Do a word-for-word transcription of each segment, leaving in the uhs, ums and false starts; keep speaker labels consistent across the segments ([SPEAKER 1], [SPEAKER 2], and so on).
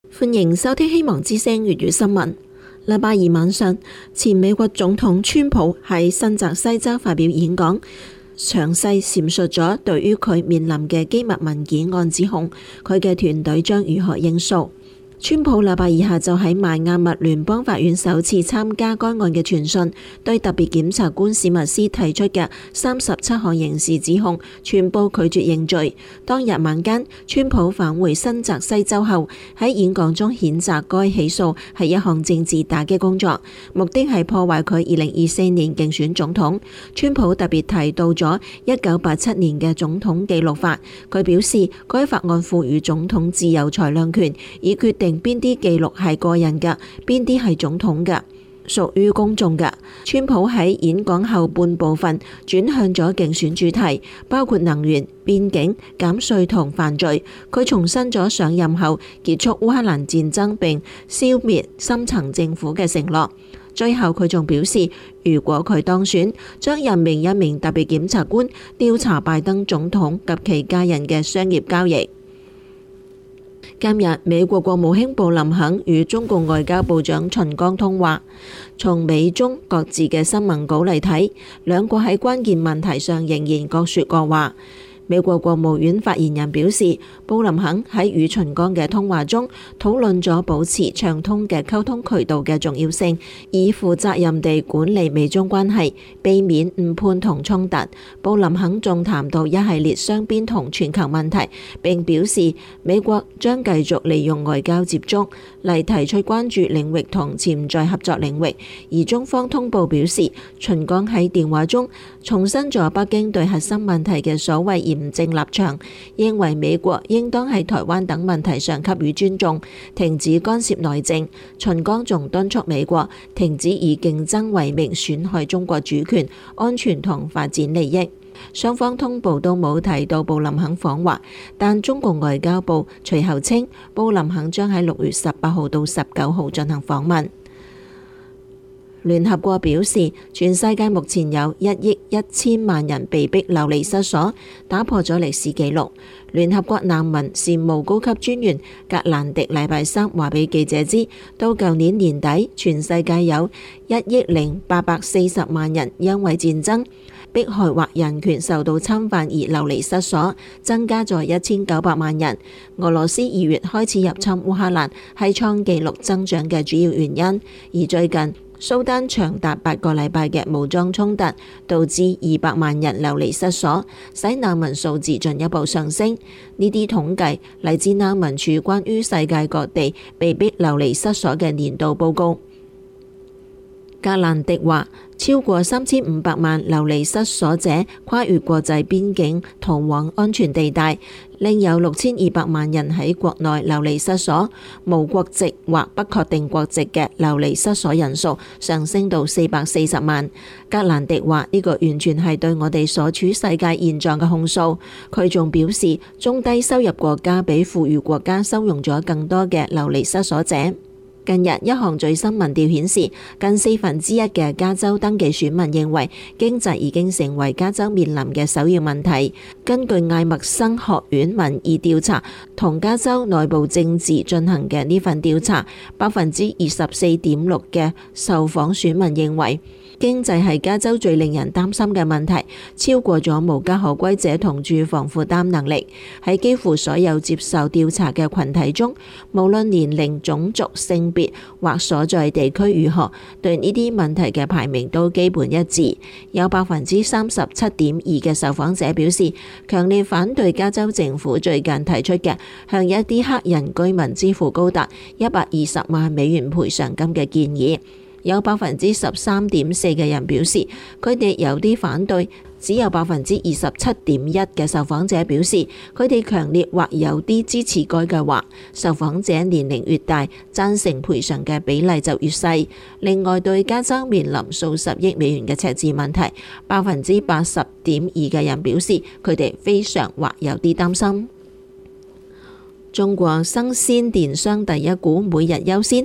[SPEAKER 1] 歡迎收聽希望之聲粵語新聞。禮拜二晚上，前美國總統川普喺新澤西州發表演講，詳細闡述咗對於佢面臨嘅機密文件案指控，佢嘅團隊將如何應訴。川普禮拜二下晝喺邁阿密聯邦法院首次參加該案嘅傳訊，對特別檢察官史密斯提出嘅三十七項刑事指控全部拒絕認罪。當日晚間，川普返回新澤西州後，喺演講中譴責該起訴係一項政治打擊工作，目的係破壞佢二零二四年競選總統。川普特別提到咗一九八七年嘅總統記錄法，佢表示該法案賦予總統自由裁量權，以決定邊啲記錄係個人嘅，邊啲係總統嘅，屬於公眾嘅。川普喺演講後半部分轉向咗競選主題，包括能源、邊境、減稅同犯罪。佢重申咗上任後結束烏克蘭戰爭並消滅深層政府嘅承諾。最後佢仲表示，如果佢當選，將任命一名特別檢察官調查拜登總統及其家人嘅商業交易。今日，美國國務卿布林肯與中共外交部長秦剛通話。從美中各自嘅新聞稿嚟睇，兩國喺關鍵問題上仍然各說各話。美國國務院發言人表示，布林肯喺與秦剛嘅通話中討論咗保持暢通嘅溝通渠道嘅重要性，以負責任地管理美中關係，避免誤判同衝突。布林肯仲談到一系列雙邊同全球問題，並表示美國將繼續利用外交接觸嚟提出關注領域同潛在合作領域。而中方通報表示，秦剛喺電話中重申咗北京對核心問題嘅所謂嚴正立場，認為美國應當喺台灣等問題上給予尊重，停止干涉內政。秦剛仲敦促美國停止以競爭為名損害中國主權、安全同發展利益。雙方通報都冇提到布林肯訪華，但中共外交部隨後稱，布林肯將喺六月十八號到十九號進行訪問。聯合國表示，全世界目前有一億一千萬人被逼流離失所，打破咗歷史紀錄。聯合國難民事務高級專員格蘭迪禮拜三話俾記者知，到舊年年底，全世界有一億零八百四十萬人因為戰爭、迫害或人權受到侵犯而流離失所，增加咗一千九百萬人。俄羅斯二月開始入侵烏克蘭，係創紀錄增長嘅主要原因。而最近，蘇丹長達八個禮拜嘅武裝衝突，導致二百萬人流離失所，使難民數字進一步上升。呢啲統計嚟自難民署關於世界各地被逼流離失所嘅年度報告。格蘭迪話，超過三千五百萬流離失所者跨越國際邊境逃往安全地帶，另有六千二百萬人喺國內流離失所。無國籍或不確定國籍嘅流離失所人數上升到四百四十萬。格蘭迪話，呢個完全係對我哋所處世界現狀嘅控訴。佢仲表示，中低收入國家比富裕國家收容咗更多嘅流離失所者。近日一項最新民調顯示，近四分之一嘅加州登記選民認為經濟已經成為加州面臨嘅首要問題。根據艾默生學院民意調查同加州內部政治進行嘅呢份調查，百分之二十四點六嘅受訪選民認為經濟係加州最令人擔心嘅問題，超過咗無家可歸者同住房負擔能力。喺幾乎所有接受調查嘅群體中，無論年齡、種族、性別或所在地區如何，對呢啲問題嘅排名都基本一致。有百分之三十七點二嘅受訪者表示，強烈反對加州政府最近提出嘅向一啲黑人居民支付高達一百二十萬美元賠償金嘅建議。有百分之十三點四嘅人表示佢哋有啲反對，只有百分之二十七點一嘅受訪者表示佢哋強烈或有啲支持該計劃。受訪者年齡越大，贊成賠償嘅比例就越細。另外，對加州面臨數十億美元嘅赤字問題，百分之八十點二嘅人表示佢哋非常或有啲擔心。中國生鮮電商第一股每日優先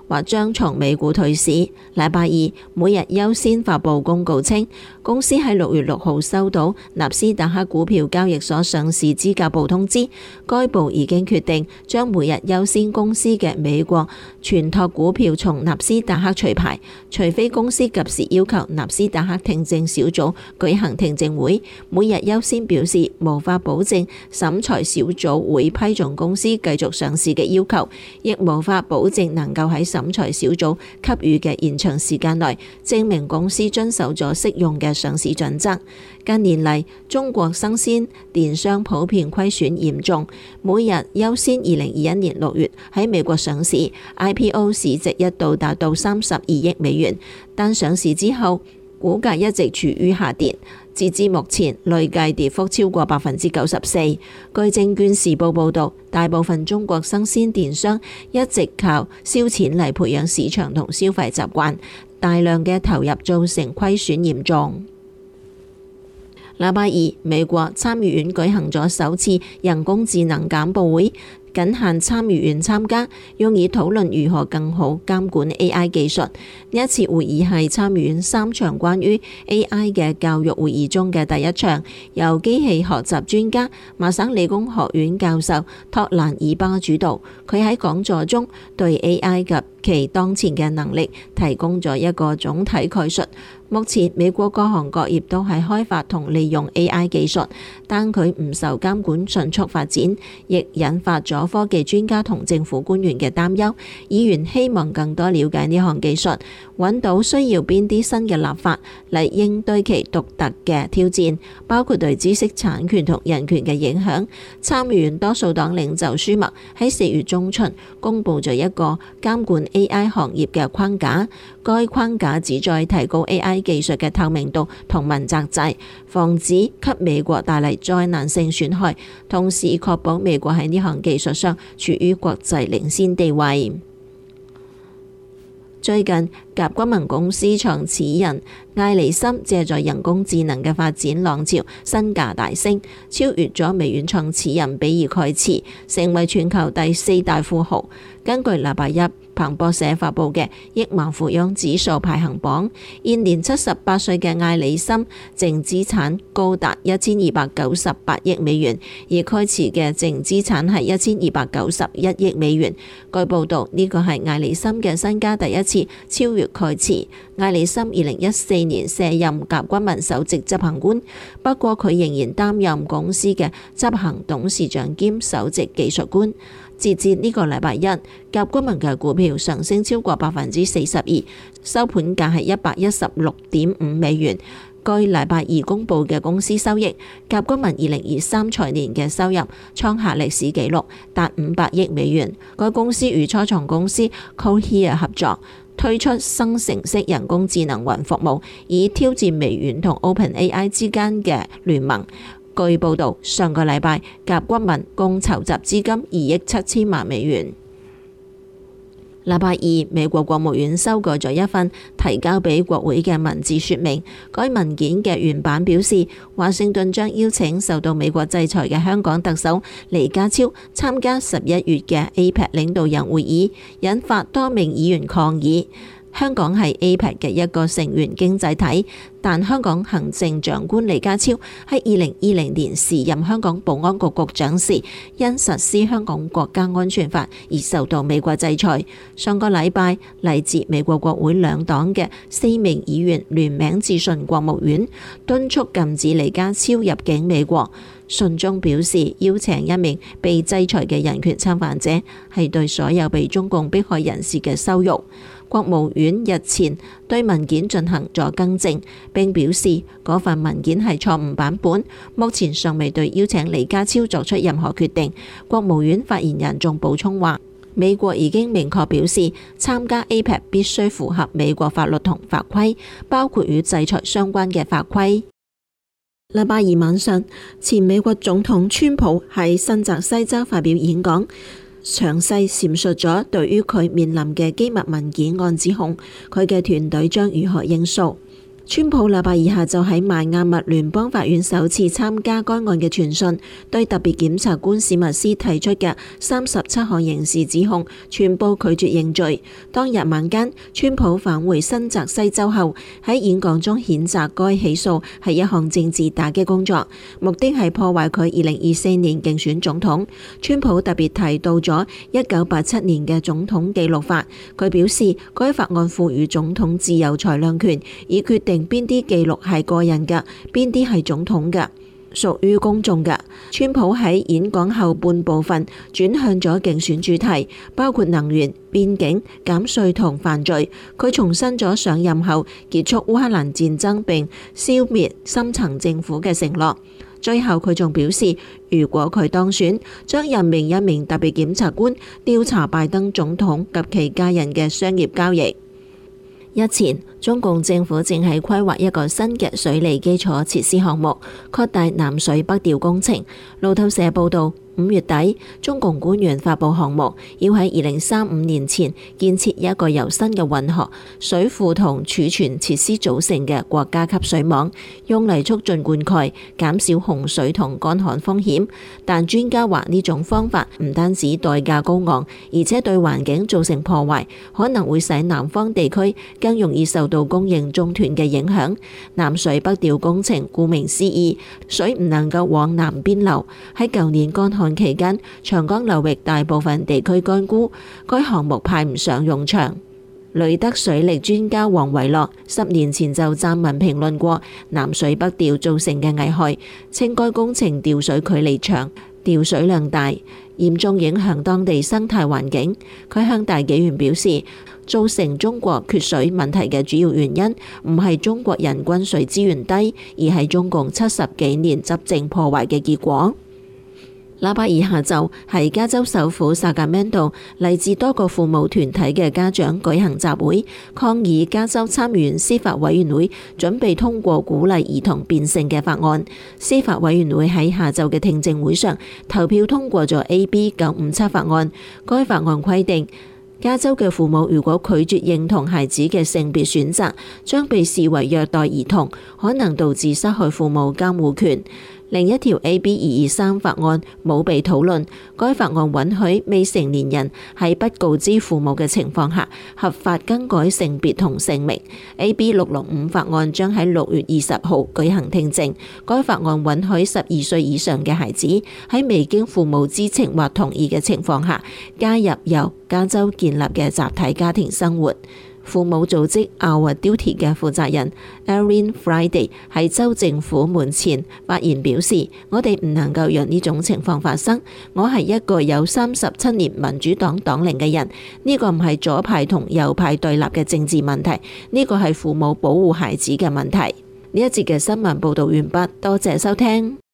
[SPEAKER 1] 或將從美股退市。禮拜二，每日優先發布公告稱，公司喺六月六號收到納斯達克股票交易所上市資格部通知，該部已經決定將每日優先公司嘅美國存託股票從納斯達克除牌，除非公司及時要求納斯達克聽證小組舉行聽證會。每日優先表示無法保證審裁小組會批准公司繼續上市嘅要求，亦無法保證能夠喺審裁小組給予嘅延長時間內證明公司遵守咗適用嘅上市準則。近年嚟，中國生鮮電商普遍虧損嚴重。每日優先二零二一年六月喺美國上市 ，I P O 市值一度達到三十二億美元，但上市之後股價一直處於下跌，截至目前累計跌幅超過百分之九十四。據證券時報報導，大部分中國生鮮電商一直靠燒錢嚟培養市場同消費習慣，大量嘅投入造成虧損嚴重。禮拜二，美國參議院舉行咗首次人工智能簡報會，僅限參議員參加，用以討論如何更好監管 A I 技術。呢一次會議係參議院三場關於 A I 嘅教育會議中嘅第一場，由機器學習專家、麻省理工學院教授托蘭爾巴主導。佢喺講座中對 A I 及其當前嘅能力提供咗一個總體概述。目前美國各行各業都係開發同利用 A I 技術，但佢唔受監管迅速發展，亦引發咗科技專家同政府官員嘅擔憂。議員希望更多了解呢項技術，揾到需要邊啲新嘅立法嚟應對其獨特嘅挑戰，包括對知識產權同人權嘅影響。參議院多數黨領袖舒默喺四月中旬公布咗一個監管 A I 行業嘅框架，該框架旨在提高 A I 技術嘅透明度同問責制，防止給美國帶嚟災難性損害，同時確保美國喺呢項技術上處於國際領先地位。最近，甲骨文公司創始人艾利森借助人工智能嘅發展浪潮，身價大升，超越咗微軟創始人比爾蓋茨，成為全球第四大富豪。根據禮拜一彭博社發布嘅億萬富翁指數排行榜，現年七十八歲嘅艾利森淨資產高達一千二百九十八億美元，而蓋茨嘅淨資產係一千二百九十一億美元。據報道，呢個係艾利森嘅身家第一次超越蓋茨。艾利森二零一四年卸任甲骨文首席執行官，不過佢仍然擔任公司嘅執行董事長兼首席技術官。截至呢個禮拜一，甲骨文嘅股票上升超過百分之四十二，收盤價係一百一十六點五美元。據禮拜二公佈嘅公司收益，甲骨文二零二三財年嘅收入創下歷史紀錄，達五百億美元。該公司與初創公司 Cohere 合作，推出生成式人工智能雲服務，以挑戰微軟同 OpenAI 之間嘅聯盟。據報導，上個禮拜甲骨文共籌集資金二億七千萬美元。禮拜二，美國國務院修改咗一份提交俾國會嘅文字說明。該文件嘅原版表示，華盛頓將邀請受到美國制裁嘅香港特首李家超參加十一月嘅 A P E C 領導人會議，引發多名議員抗議。香港係 A P E C 嘅一個成員經濟體，但香港行政長官李家超喺二零二零年時任香港保安局局長時，因實施香港國家安全法而受到美國制裁。上個禮拜，嚟自美國國會兩黨嘅四名議員聯名致信國務院，敦促禁止李家超入境美國。信中表示，邀請一名被制裁嘅人權侵犯者係對所有被中共迫害人士嘅羞辱。國務院日前對文件進行咗更正，並表示嗰份文件係錯誤版本，目前尚未對邀請李家超作出任何決定。國務院發言人仲補充話，美國已經明確表示，參加 A P E C 必須符合美國法律同法規，包括與制裁相關嘅法規。禮拜二晚上，前美國總統川普喺新澤西州發表演講，詳細闡述咗對於佢面臨嘅機密文件案指控，佢嘅團隊將如何應訴。 川普禮拜二下晝喺邁阿密聯邦法院首次參加該案嘅傳訊，對特別檢察官史密斯提出嘅三十七項刑事指控，全部拒絕認罪。當日晚間，川普返回新澤西州後，喺演講中譴責該起訴係一項政治打擊工作，目的係破壞佢二零二四年競選總統。川普特別提到咗一九八七年嘅總統記錄法，佢表示該法案賦予總統自由裁量權，以決定邊啲記錄係個人嘅，邊啲係總統嘅，屬於公眾嘅。川普喺演講後半部分轉向咗競選主題，包括能源、邊境、減稅同犯罪。佢重申咗上任後結束烏克蘭戰爭並消滅深層政府嘅承諾。最後佢仲表示，如果佢當選，將任命一名特別檢察官調查拜登總統及其家人嘅商業交易。日前，中共政府正喺規劃一個新嘅水利基礎設施項目，擴大南水北調工程。路透社報道，五月底，中共官員發布項目，要喺二零三五年前建設一個由新嘅運河、水庫同儲存設施組成嘅國家級水網，用嚟促進灌溉，減少洪水同乾旱風險。但專家話呢種方法唔單止代價高昂，而且對環境造成破壞，可能會使南方地區更容易受到供應中斷嘅影響。南水北調工程顧名思義，水唔能夠往南邊流。喺舊年乾旱期間，長江流域大部分地區乾枯，該項目派唔上用場。旅德水利專家黃維樂十年前就撰文評論過南水北調造成嘅危害，稱該工程調水距離長、調水量大，嚴重影響當地生態環境。佢向大紀元表示，造成中國缺水問題嘅主要原因唔係中國人均水資源低，而係中共七十幾年執政破壞嘅結果。禮拜二下晝喺加州首府薩格曼度，嚟自多個父母團體嘅家長舉行集會，抗議加州參議院司法委員會準備通過鼓勵兒童變性嘅法案。司法委員會喺下晝嘅聽證會上投票通過咗 A B 九五七法案。該法案規定，加州嘅父母如果拒絕認同孩子嘅性別選擇，將被視為虐待兒童，可能導致失去父母監護權。另一條 A B 二二三法案冇被討論，該法案允許未成年人喺不告知父母嘅情況下合法更改性別同姓名。A B 六六五法案將喺六月二十號舉行聽證，該法案允許十二歲以上嘅孩子喺未經父母知情或同意嘅情況下加入由加州建立嘅集體家庭生活。父母組織 Our Duty 嘅負責人 Erin Friday 喺州政府門前發言表示，我哋唔能夠讓呢種情況發生。我係一個有三十七年民主黨黨齡嘅人，呢個唔係左派同右派對立嘅政治問題，呢個係父母保護孩子嘅問題。呢一節嘅新聞報道完畢，多謝收聽。